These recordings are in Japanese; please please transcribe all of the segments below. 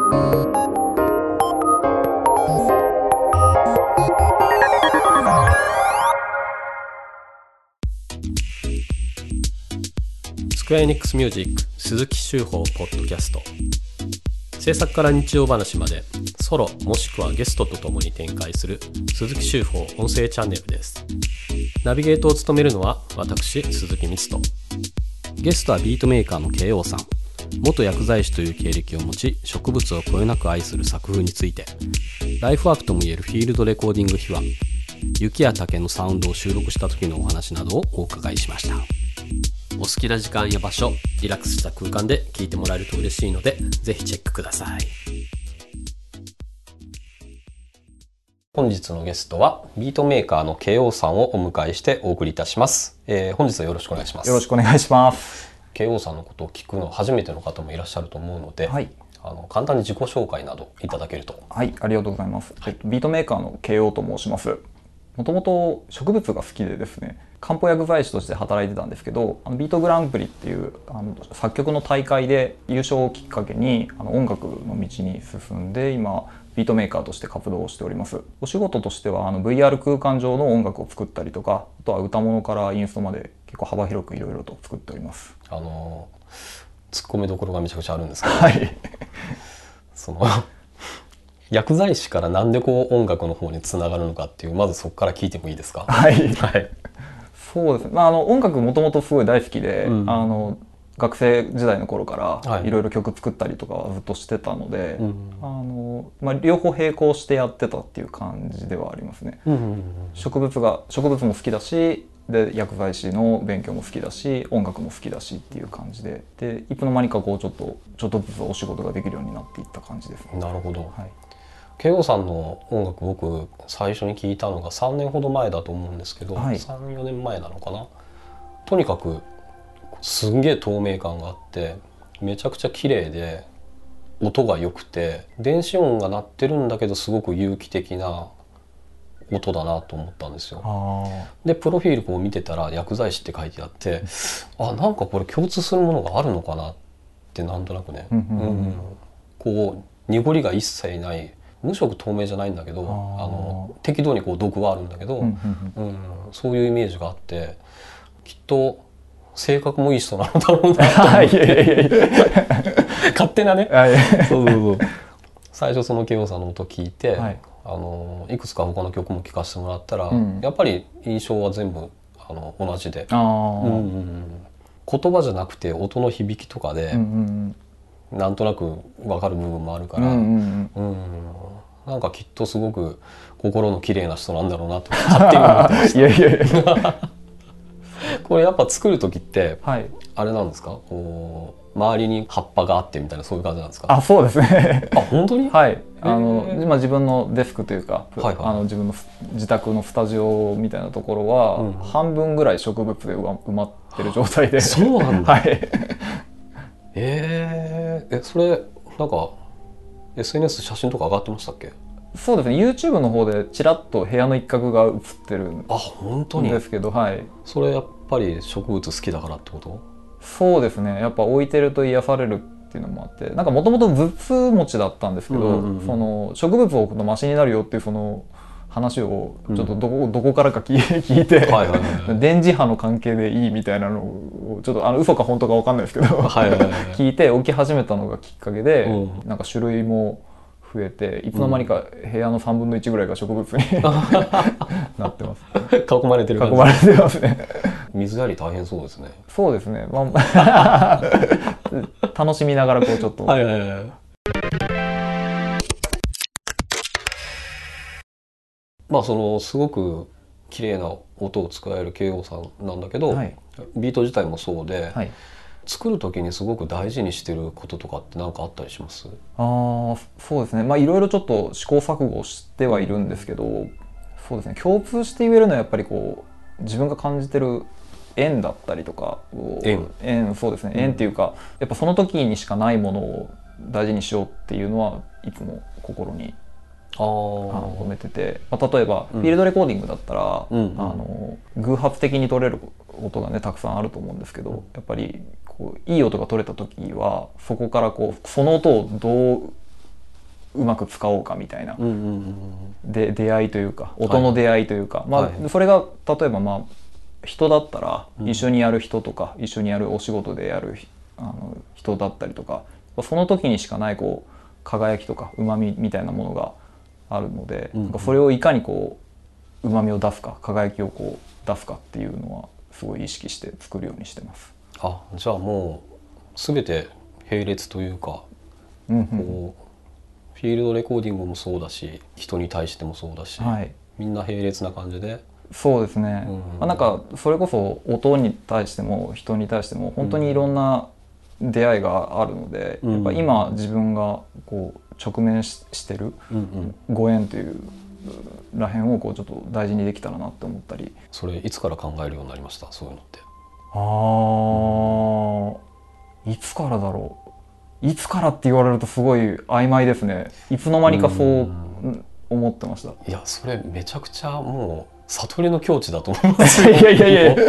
スクエアエニックスミュージック鈴木秀峰ポッドキャスト。制作から日常話までソロもしくはゲストとともに展開する鈴木秀峰音声チャンネルです。ナビゲートを務めるのは私鈴木光人。ゲストはビートメーカーのKOさん。元薬剤師という経歴を持ち、植物をこよなく愛する作風について、ライフワークともいえるフィールドレコーディング秘話、雪や竹のサウンドを収録した時のお話などをお伺いしました。お好きな時間や場所、リラックスした空間で聞いてもらえると嬉しいので、ぜひチェックください。本日のゲストはビートメーカーのKOさんをお迎えしてお送りいたします。本日はよろしくお願いします。 よろしくお願いします。 KOさんのことを聞くの初めての方もいらっしゃると思うので、 はい、 簡単に自己紹介などいただけると。 はい、ありがとうございます。ビートメーカーの KO と申します。もともと植物が好きでですね、漢方薬剤師として働いてたんですけど、ビートグランプリっていう作曲の大会で優勝をきっかけに音楽の道に進んで、今ビートメーカーとして活動をしております。お仕事としてはVR 空間上の音楽を作ったりとか、あとは歌物からインストまで結構幅広くいろいろと作っております。 ツッコミどころがめちゃくちゃあるんですけど、 はい、 その薬剤師からなんでこう音楽の方につながるのかっていう、まずそこから聞いてもいいですか？ はい、 はい、 そうですね。音楽もともとすごい大好きで、学生時代の頃からいろいろ曲作ったりとかはずっとしてたので、両方並行してやってたっていう感じではありますね。植物も好きだし、で薬剤師の勉強も好きだし、音楽も好きだしっていう感じで、いつの間にかこうちょっとずつお仕事ができるようになっていった感じですね。 なるほど。 はい、 KOさんの音楽、僕最初に聞いたのが3年ほど前だと思うんですけど、 はい、 3、4年前なのかな。とにかくすんげえ透明感があって、めちゃくちゃ綺麗で音が良くて、電子音が鳴ってるんだけどすごく有機的な音だなと思ったんですよ。でプロフィールこう見てたら薬剤師って書いてあって、なんかこれ共通するものがあるのかなってなんとなくね、こう濁りが一切ない、無色透明じゃないんだけど、適度にこう毒はあるんだけど、そういうイメージがあって、きっと性格もいい人なのだろうなと思って勝手なねそう最初そのKOさんの音聞いて、いくつか他の曲も聴かせてもらったら、やっぱり印象は全部同じで、言葉じゃなくて音の響きとかで、なんとなく分かる部分もあるから、なんかきっとすごく心の綺麗な人なんだろうなと勝手に思ってましたこれやっぱ作る時って、あれなんですか、こう周りに葉っぱがあってみたいな、そういう感じなんですか？ そうですね本当に？ はい、自分のデスクというか、自分の自宅のスタジオみたいなところは、半分ぐらい植物で埋まってる状態で。 そうなんだ。 はい、 それなんか SNS 写真とか上がってましたっけ？ そうですね、 YouTube の方でちらっと部屋の一角が映ってるんですけど、 それやっぱり植物好きだからってこと？ そうですね、やっぱ置いてると癒されるっていうのもあって、なんかもともと頭痛持ちだったんですけど、その植物を置くとマシになるよっていうその話をちょっとどこからか聞いて、電磁波の関係でいいみたいなのをちょっと嘘か本当か分かんないですけど聞いて置き始めたのがきっかけで、なんか種類も増えて、いつの間にか部屋の3分の1ぐらいが植物になってます。 囲まれてる感じ。 囲まれてますね。 水やり大変そうですね。 そうですね、楽しみながらこうちょっとそのすごく綺麗な音を使える KO さんなんだけど、ビート自体もそうで、作る時にすごく大事にしてることとかって何かあったりします？ そうですね、いろいろちょっと試行錯誤してはいるんですけど、そうですね、共通して言えるのはやっぱりこう自分が感じてる縁だったりとか、そうですね、縁っていうか、やっぱその時にしかないものを大事にしようっていうのはいつも心に込めてて、例えばフィールドレコーディングだったら、偶発的に取れる音がねたくさんあると思うんですけど、やっぱりこういい音が取れた時はそこからこうその音をどううまく使おうかみたいな、 うんうんうんで出会いというか音の出会いというか、まはいあ、それが例えばまあ人だったらうん一緒にやる人とか、一緒にやるお仕事でやる人だったりとか、その時にしかないこう輝きとかうまみみたいなものがあるので、 うんうんなんかそれをいかにこううまみを出すか輝きをこう出すかっていうのはすごい意識して作るようにしてます。 あ、じゃあもう全て並列というか、 うんうんこうフィールドレコーディングもそうだし、人に対してもそうだし、 はい、 みんな並列な感じで。 そうですね、 うんまあ、なんかそれこそ音に対しても人に対しても本当にいろんな出会いがあるので、 うんやっぱ今自分がこう直面してるうんうん、 ご縁というらへんをこうちょっと大事にできたらなって思ったり。 それいつから考えるようになりました？そういうのって。 いつからだろう。いつからって言われるとすごい曖昧ですね。いつの間にかそう思ってました。 いや、それめちゃくちゃもう悟りの境地だと思いますよ。 いやいやいや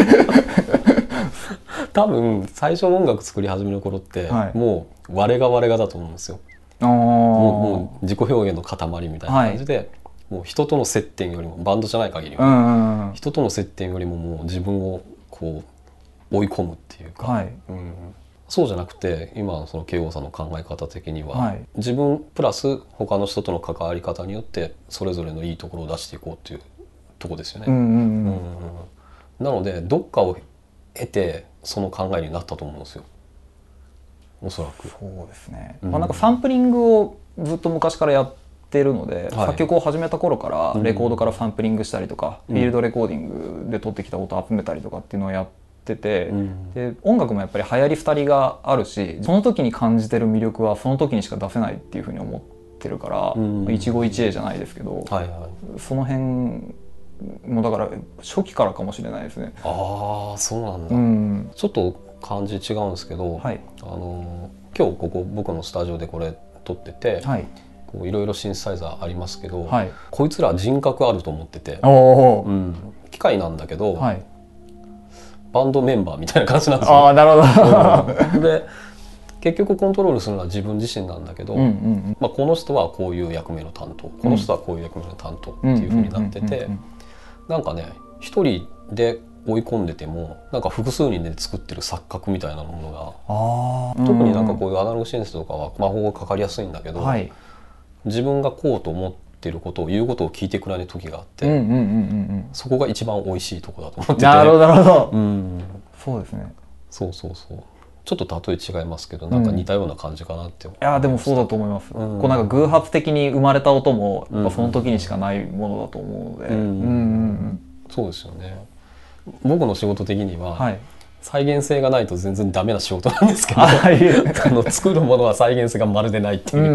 多分最初音楽作り始める頃って、 はいもう我が我がだと思うんですよ。もう自己表現の塊みたいな感じで、もう人との接点よりも、バンドじゃない限りは、人との接点よりももう自分をこう追い込むっていうか、 はいそうじゃなくて今のその慶応さんの考え方的には、 はい自分プラス他の人との関わり方によってそれぞれのいいところを出していこうっていうとこですよね。なのでどっかを得てその考えになったと思うんですよ、おそらく。 そうですね、 うんまあ、なんかサンプリングをずっと昔からやってるので、 はい作曲を始めた頃からうんレコードからサンプリングしたりとか、 うんフィールドレコーディングで撮ってきた音を集めたりとかっていうのをやってて、 うんで音楽もやっぱり流行り廃りがあるし、その時に感じてる魅力はその時にしか出せないっていうふうに思ってるから、 うん一期一会じゃないですけど、 はいはい。 その辺もだから初期からかもしれないですね。 ああ、そうなんだ、 うんちょっと感じ違うんですけど、 はい今日ここ僕のスタジオでこれ撮ってて、 はいこういろいろシンセサイザーありますけど、 はいこいつら人格あると思ってて、 おー機械なんだけど、 はいバンドメンバーみたいな感じなんですよ。 ああなるほどで結局コントロールするのは自分自身なんだけど、まあ、この人はこういう役目の担当、この人はこういう役目の担当っていう風になってて、なんかね一人で追い込んでてもなんか複数人で作ってる錯覚みたいなものが、特になんかこういうアナログシンセとかは魔法がかかりやすいんだけど、 はい自分がこうと思ってることを言うことを聞いてくれない時があって、そこが一番美味しいとこだと思ってて。 なるほどなるほど、そうですね。 そうそうそう。ちょっと例え違いますけど、なんか似たような感じかなって思います。 いやでもそうだと思います、こうなんか偶発的に生まれた音もやっぱその時にしかないものだと思うので、 そうですよね。僕の仕事的には、 はい再現性がないと全然ダメな仕事なんですけど、作るものは再現性がまるでないっていう。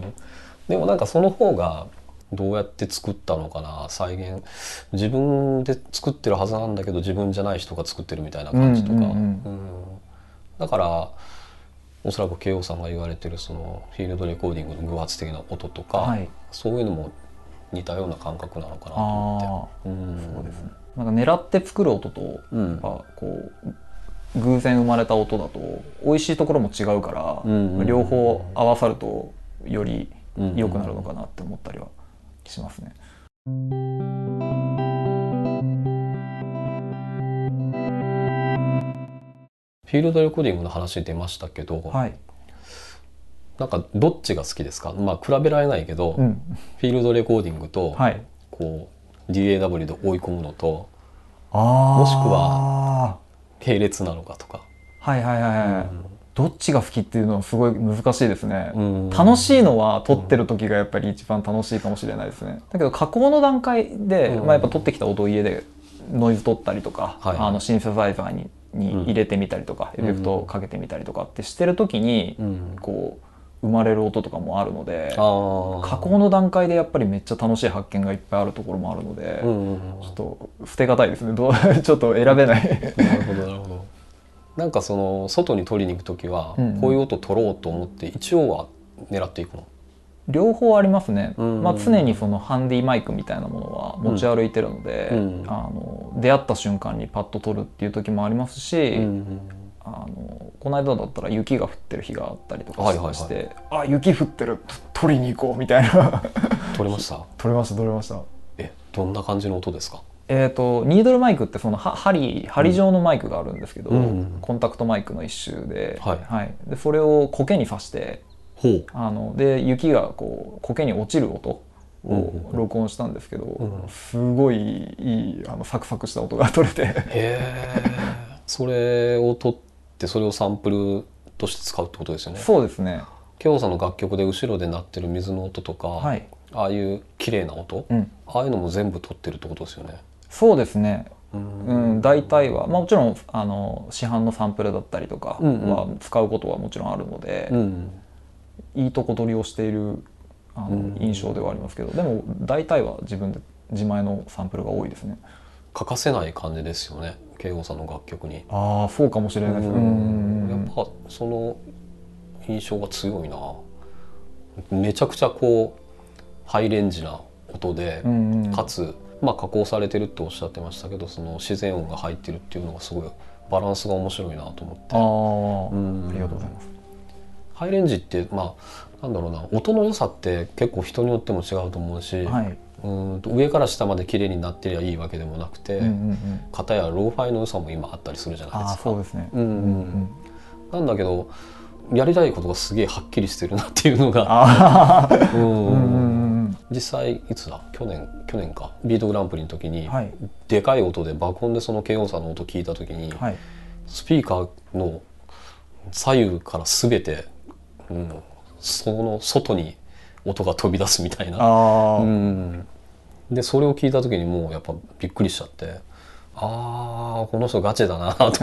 でもなんかその方がどうやって作ったのかな、再現自分で作ってるはずなんだけど自分じゃない人が作ってるみたいな感じとか、だからおそらく慶応さんが言われてるそのフィールドレコーディングの偶発的な音とか、 はいそういうのも似たような感覚なのかなと思って。 そうですね。なんか狙って作る音と、やっぱこう偶然生まれた音だと美味しいところも違うから、両方合わさるとより良くなるのかなって思ったりはしますね。 フィールドレコーディングの話出ましたけど、 はい、 なんかどっちが好きですか？まあ比べられないけど、フィールドレコーディングと、こう DAW で追い込むのと、もしくは並列なのかとか。 どっちが好きっていうのはすごい難しいですね。楽しいのは撮ってる時がやっぱり一番楽しいかもしれないですね。だけど加工の段階で、やっぱ撮ってきた音を家でノイズ取ったりとか、シンセサイザーに入れてみたりとか、エフェクトをかけてみたりとかってしてる時に、こう生まれる音とかもあるので、加工の段階でやっぱりめっちゃ楽しい発見がいっぱいあるところもあるので、ちょっと捨てがたいですね。ちょっと選べない。 なるほどなるほど。なんかその外に取りに行く時は、こういう音取ろうと思って一応は狙っていくの？ 両方ありますね。まあ常にそのハンディマイクみたいなものは持ち歩いてるので、出会った瞬間にパッと撮るっていう時もありますし、 この間だったら雪が降ってる日があったりとかして、あ、雪降ってる、取りに行こうみたいな。 撮れました？ 撮れました。 どんな感じの音ですか？ ニードルマイクってその針状のマイクがあるんですけど、コンタクトマイクの一種で、でそれを苔に挿して、で雪がこう苔に落ちる音を録音したんですけど、すごいいいサクサクした音が取れて。へえ。それを取ってそれをサンプルとして使うってことですよね。 そうですね。 ケオさんの楽曲で後ろで鳴ってる水の音とか、ああいう綺麗な音、ああいうのも全部取ってるってことですよね。 そうですね。大体は、もちろん市販のサンプルだったりとかは使うことはもちろんあるので、いいとこ取りをしている印象ではありますけど、でも大体は自前のサンプルが多いですね。 欠かせない感じですよね、慶吾さんの楽曲に。 ああ、そうかもしれないです。 やっぱその印象が強いな。めちゃくちゃこうハイレンジな音で、かつ加工されてるっておっしゃってましたけど、その自然音が入ってるっていうのがすごいバランスが面白いなと思って。 ありがとうございます。 ハイレンジってなんだろうな、音の良さって結構人によっても違うと思うし、上から下まで綺麗になってりゃいいわけでもなくて、片やローファイの良さも今あったりするじゃないですか。 そうですね。 なんだけどやりたいことがすげえはっきりしてるなっていうのが実際いつだ、去年か、ビートグランプリの時に、でかい音で爆音でその慶応さんの音聞いた時に、スピーカーの左右から全て、その外に音が飛び出すみたいな。でそれを聞いた時にもうやっぱびっくりしちゃって、この人ガチだなと思って。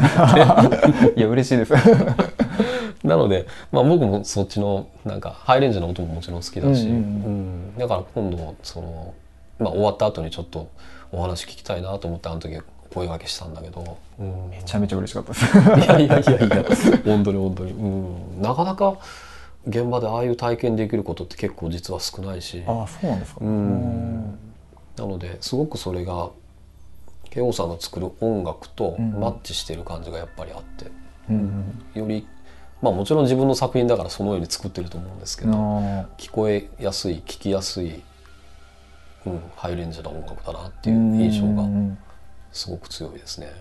いや嬉しいです。 なので、僕もそっちのなんかハイレンジの音ももちろん好きだし、だから今度その、終わった後にちょっとお話聞きたいなと思ってあの時声掛けしたんだけど、 めちゃめちゃ嬉しかったです。 いや本当に、なかなか現場でああいう体験できることって結構実は少ないし。 そうなんですか。 なのですごくそれが慶応さんの作る音楽とマッチしてる感じがやっぱりあって、よりもちろん自分の作品だからそのように作ってると思うんですけど、聞こえやすい、聞きやすい、ハイレンジな音楽だなっていう印象がすごく強いですね。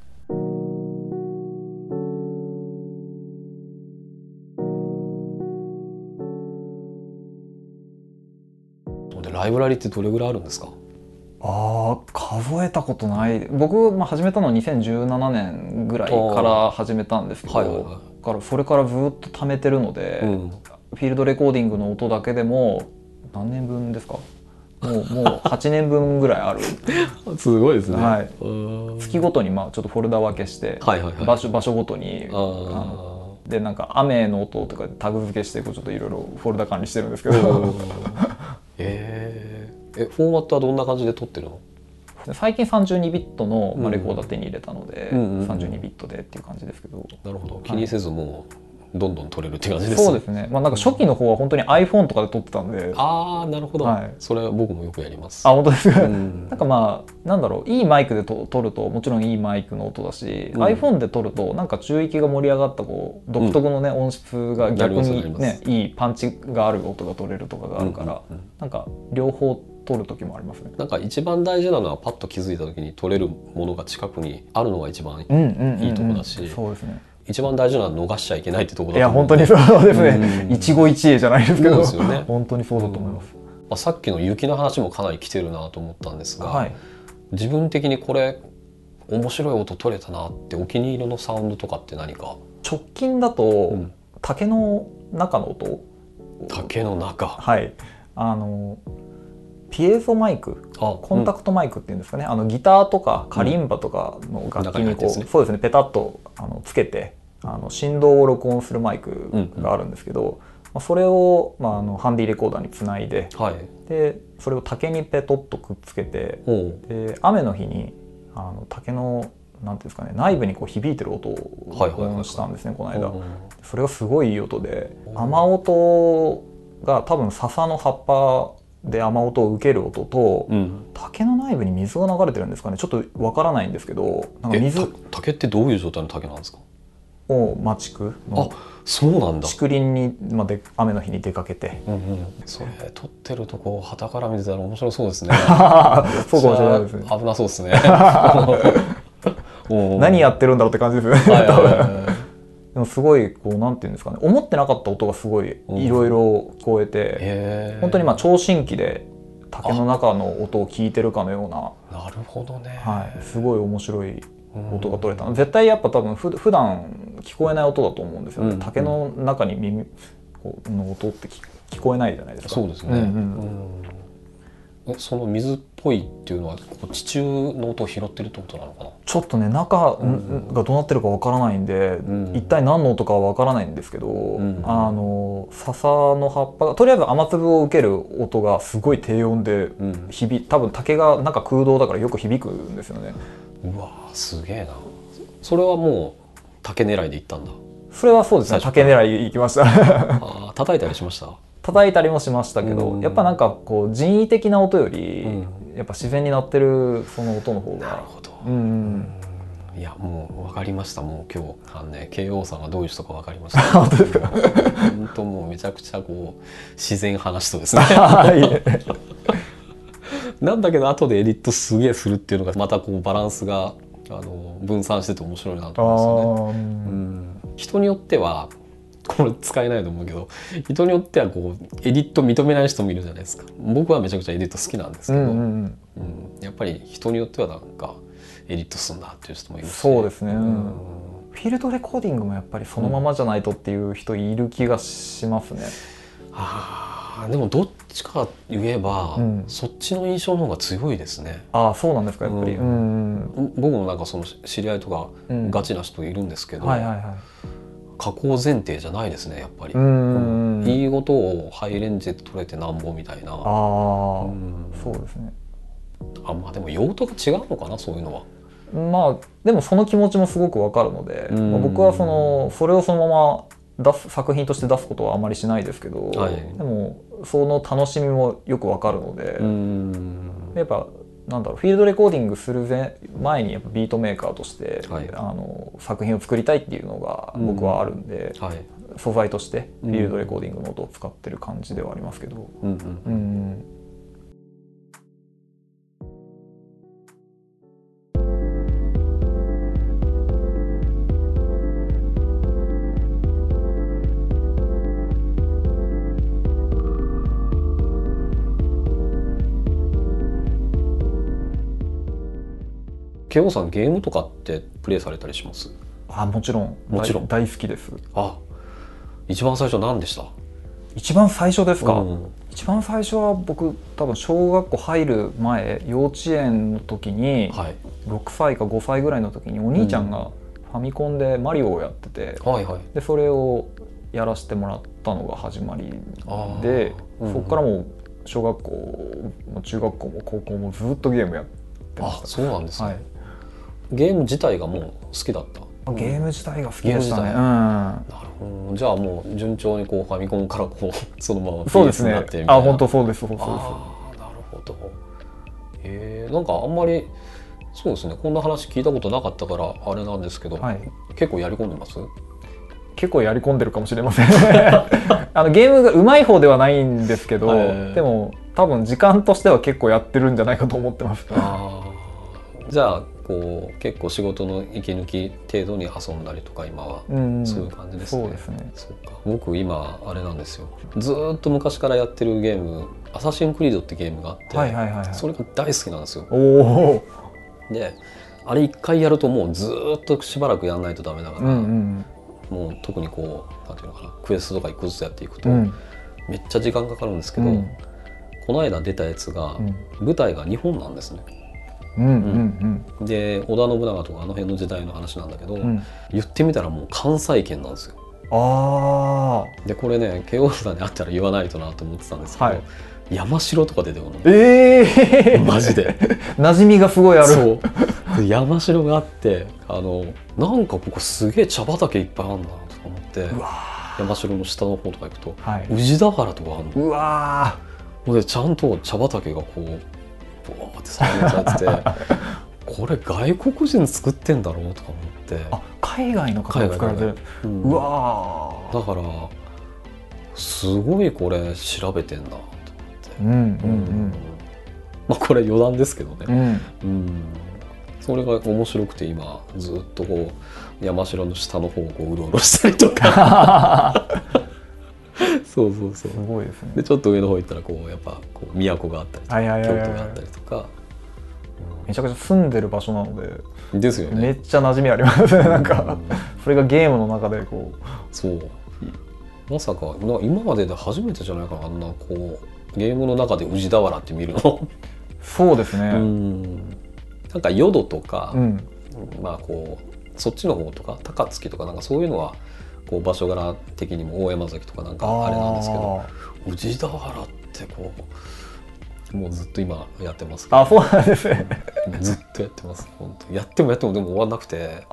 でライブラリってどれぐらいあるんですか？ 数えたことない。僕、始めたのは2017年ぐらいから始めたんですけど、からそれからずっと貯めてるので、フィールドレコーディングの音だけでも何年分ですか？もう8年分ぐらいある。 すごいですね。 月ごとにちょっとフォルダ分けして、場所ごとにでなんか雨の音とかタグ付けしてちょっといろいろフォルダ管理してるんですけど。 フォーマットはどんな感じで撮ってるの？ 最近32ビットのレコーダー手に入れたので、32ビットでっていう感じですけど。 なるほど。気にせずもうどんどん撮れるって感じですね。 そうですね。なんか初期の方は本当に iPhone とかで撮ってたんで。 なるほど。それは僕もよくやります。 本当ですか。なんかなんだろう、いいマイクで撮るともちろんいいマイクの音だし、iPhone で撮るとなんか中域が盛り上がった独特のね、音質が逆にね、いいパンチがある音が撮れるとかがあるから、なんか両方撮る時もありますね。 なんか一番大事なのはパッと気づいた時に撮れるものが近くにあるのが一番いいところだし、 そうですね。 一番大事なのは逃しちゃいけないってところだと思う。いや本当にそうですね。一期一会じゃないですけど、本当にそうだと思います。 さっきの雪の話もかなり来てるなと思ったんですが、自分的にこれ面白い音取れたなってお気に入りのサウンドとかって何か？ 直近だと、竹の中の音。 竹の中。 ピエゾマイク、コンタクトマイクっていうんですかね、ギターとかカリンバとかの楽器にそうですね、ペタッとつけて振動を録音するマイクがあるんですけど、それをハンディレコーダーにつないで、でそれを竹にペトッとくっつけて、で雨の日に竹のなんていうんですかね、内部に響いてる音を録音したんですね、この間。それがすごいいい音で、雨音が多分笹の葉っぱで雨音を受ける音と、竹の内部に水が流れてるんですかね、ちょっとわからないんですけど、なんか竹ってどういう状態の竹なんですか？ を町区のそうなんだ。 竹林に、雨の日に出かけて、 それ撮ってるとこ傍から見てたら面白そうですね。 そうかもしれないですね。 危なそうですね。 何やってるんだろうって感じですね。でもすごいこうなんていうんですかね、思ってなかった音がすごいいろいろ聞こえて、本当に聴診器で竹の中の音を聞いてるかのような。 なるほどね。 すごい面白い音が取れた。絶対やっぱ多分普段聞こえない音だと思うんですよね。竹の中に耳の音って聞こえないじゃないですか。 そうですね。その水っぽいっていうのは地中の音を拾ってるってことなのかな。 ちょっとね、中がどうなってるかわからないんで、一体何の音かはわからないんですけど、笹の葉っぱがとりあえず雨粒を受ける音がすごい低音で多分竹が中空洞だからよく響くんですよね。 うわすげえな。それはもう竹狙いで行ったんだ。 それはそうですね、竹狙い行きました。 叩いたりしました？ 叩いたりもしましたけど、やっぱなんかこう人為的な音より、やっぱ自然に鳴ってるその音の方が。 なるほど。いやもう分かりました。もう今日慶応さんがどういう人か分かりました。 本当ですか？ 本当もうめちゃくちゃこう自然話とですね。なんだけど後でエディットすげえするっていうのがまたこうバランスが分散してて面白いなと思うんですよね。人によってはこれ使えないと思うけど、人によってはこうエディット認めない人もいるじゃないですか。僕はめちゃくちゃエディット好きなんですけど、やっぱり人によってはなんかエディットすんだっていう人もいるし。 そうですね。フィールドレコーディングもやっぱりそのままじゃないとっていう人いる気がしますね。 でもどっちか言えば、そっちの印象の方が強いですね。 そうなんですか、やっぱり。 僕もなんかその知り合いとかガチな人いるんですけど、加工前提じゃないですね、やっぱり。いい音をハイレンジで取れてなんぼみたいな。 そうですね。 でも用途が違うのかな、そういうのは。 でもその気持ちもすごくわかるので、僕はそれをそのまま作品として出すことはあまりしないですけど、でもその楽しみもよくわかるので、やっぱなんだろう、フィールドレコーディングする前にやっぱビートメーカーとして、作品を作りたいっていうのが僕はあるんで、素材としてフィールドレコーディングの音を使ってる感じではありますけど。 慶応さんゲームとかってプレイされたりします？ もちろん大好きです。 一番最初何でした？ 一番最初ですか？一番最初は僕多分小学校入る前、幼稚園の時に、6歳か5歳ぐらいの時にお兄ちゃんがファミコンでマリオをやってて、でそれをやらせてもらったのが始まりで、そこからもう小学校も中学校も高校もずっとゲームやってました。 そうなんですね。ゲーム自体がもう好きだった？ ゲーム自体が好きでしたね。 なるほど。じゃあもう順調にこうファミコンからこうそのまま PS になってみたいな。 本当そうです。なるほど。なんかあんまりそうですね、こんな話聞いたことなかったからあれなんですけど、結構やり込んでます？ 結構やり込んでるかもしれません。ゲームが上手い方ではないんですけど、でも多分時間としては結構やってるんじゃないかと思ってます。 じゃあこう結構仕事の息抜き程度に遊んだりとか今はそういう感じですね。 そうですね。 そうか。僕今あれなんですよ。ずっと昔からやってるゲーム、アサシンクリードってゲームがあって、それが大好きなんですよ。で、あれ一回やるともうずっとしばらくやんないとダメだから、もう特にこうなんていうのかな、クエストとか一個ずつやっていくとめっちゃ時間かかるんですけど、この間出たやつが舞台が日本なんですね。で織田信長とかあの辺の時代の話なんだけど、言ってみたらもう関西圏なんですよ。でこれね、慶応さんに会ったら言わないとなと思ってたんですけど、山城とか出てくるの。マジで馴染みがすごいある。 そう山城があって、なんかここすげえ茶畑いっぱいあるなとか思って、山城の下の方とか行くと、宇治田原とかあるの。でちゃんと茶畑がこうボーって再現されててこれ外国人作ってんだろうとか思って。 海外の方が作られてる、うわだからすごいこれ調べてんなと思って、まあこれ余談ですけどね、それが面白くて今ずっとこう山城の下の方をこううろうろしたりとかそうすごいですね。 でちょっと上の方行ったらこうやっぱこう都があったりとか京都があったりとか、 めちゃくちゃ住んでる場所なのでですよね。 めっちゃ馴染みありますね。なんかそれがゲームの中でこう、 そうまさか今までで初めてじゃないかな、あんなこうゲームの中で宇治俵って見るのそうですね。 なんか淀とか、まあこうそっちの方とか高槻とかなんかそういうのはこう場所柄的にも大山崎とかなんかあれなんですけど、宇治俵ってこうもうずっと今やってますけど、 そうなんですね。 ずっとやってます。本当やってもでも終わんなくて、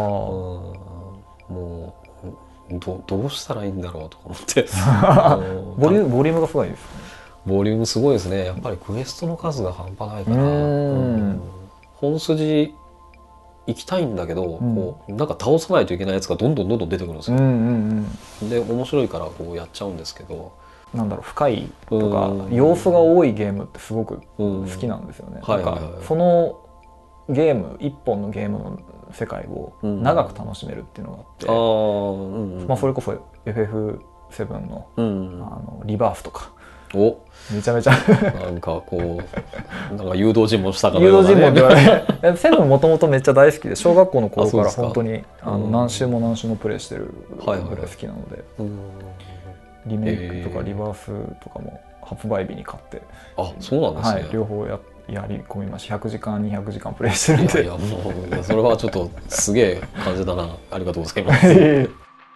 もうどうしたらいいんだろうとか思ってボリュームがすごいですね。 ボリュームすごいですね。やっぱりクエストの数が半端ないから、本筋行きたいんだけど、こうなんか倒さないといけないやつがどんどん出てくるんですよ。で面白いからこうやっちゃうんですけど、 なんだろう、深いとか要素が多いゲームってすごく好きなんですよね。なんかそのゲーム一本のゲームの世界を長く楽しめるっていうのがあって、まあそれこそ FF7 のリバースとかめちゃめちゃなんかこうなんか誘導尋問したかの誘ようなね。 導尋問って言われセブンもともとめっちゃ大好きで、小学校の頃から本当に何周もプレイしてるぐらい好きなので、リメイクとかリバースとかも発売日に買って、 そうなんですね。 両方やり込みました。100時間200時間プレイしてるんで。 いやもうそれはちょっとすげえ感じだな。ありがとうございます。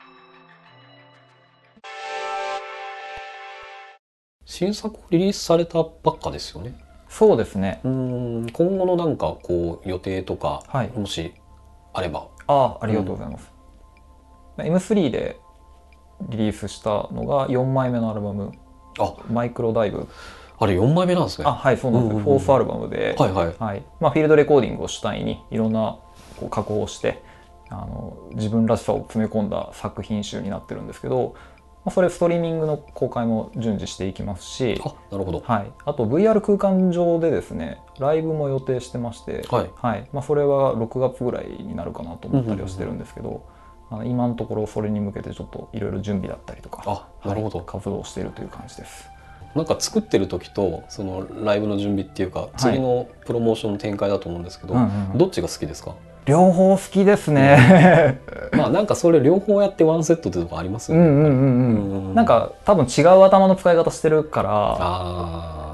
新作リリースされたばっかですよね。 そうですね。 今後のなんかこう予定とか、もしあれば。 ありがとうございます。M3 でリリースしたのが4枚目のアルバム「マイクロダイブ」。 あれ4枚目なんですね。 はい、そうなんです。フォースアルバムで、フィールドレコーディングを主体にいろんな加工をして自分らしさを詰め込んだ作品集になってるんですけど、それストリーミングの公開も順次していきますし、 なるほど。 あと VR 空間上でですねライブも予定してまして、それは6月ぐらいになるかなと思ったりはしてるんですけど、今のところそれに向けてちょっといろいろ準備だったりとか活動しているという感じです。 なんか作ってる時とそのライブの準備っていうか次のプロモーションの展開だと思うんですけど、どっちが好きですか？ 両方好きですね。 まあなんかそれ両方やってワンセットってとこありますよね。 なんか多分違う頭の使い方してるから、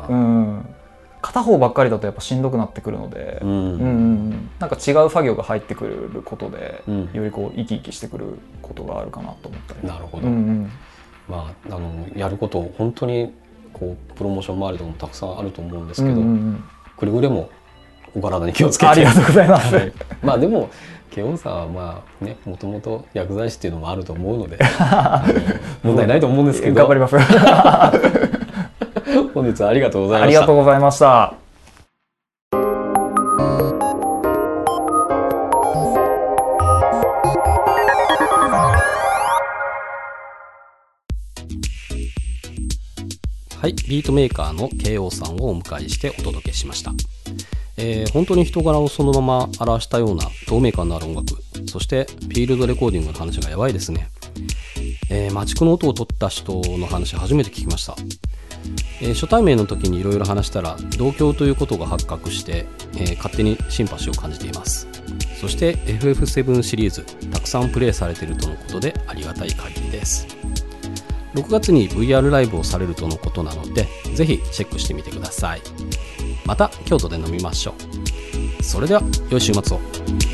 片方ばっかりだとやっぱしんどくなってくるので、なんか違う作業が入ってくることで、よりこう生き生きしてくることがあるかなと思ったり。 なるほど。まあやること本当にこうプロモーション周りでもたくさんあると思うんですけど、くれぐれもお体に気をつけて。 ありがとうございます。 まあでもケオンさんはまあねもともと薬剤師っていうのもあると思うので問題ないと思うんですけど頑張ります。 本日はありがとうございました。 ありがとうございました。 はい、ビートメーカーのKOさんをお迎えしてお届けしました。本当に人柄をそのまま表したような透明感のある音楽、そしてフィールドレコーディングの話がやばいですね。マチクの音を取った人の話初めて聞きました。初対面の時にいろいろ話したら同郷ということが発覚して、勝手にシンパシーを感じています。そして FF7 シリーズたくさんプレイされているとのことでありがたい限りです。6月に VR ライブをされるとのことなのでぜひチェックしてみてください。また京都で飲みましょう。それでは良い週末を。